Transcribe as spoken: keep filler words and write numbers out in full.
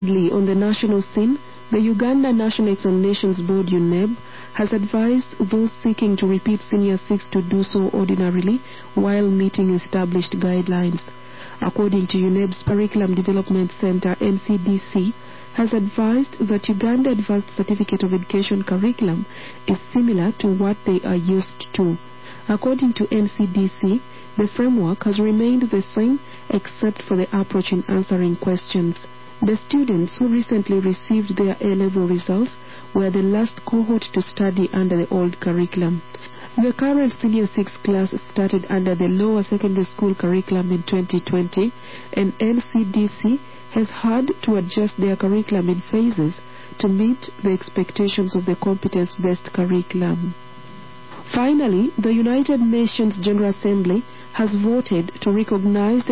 On the national scene, the Uganda National Examinations Board U N E B has advised those seeking to repeat Senior six to do so ordinarily while meeting established guidelines. According to U N E B's Curriculum Development Center, N C D C has advised that Uganda Advanced Certificate of Education curriculum is similar to what they are used to. According to N C D C, the framework has remained the same except for the approach in answering questions. The students who recently received their A-level results were the last cohort to study under the old curriculum. The current Senior six class started under the lower secondary school curriculum in twenty twenty, and N C D C has had to adjust their curriculum in phases to meet the expectations of the competence-based curriculum. Finally, the United Nations General Assembly has voted to recognize the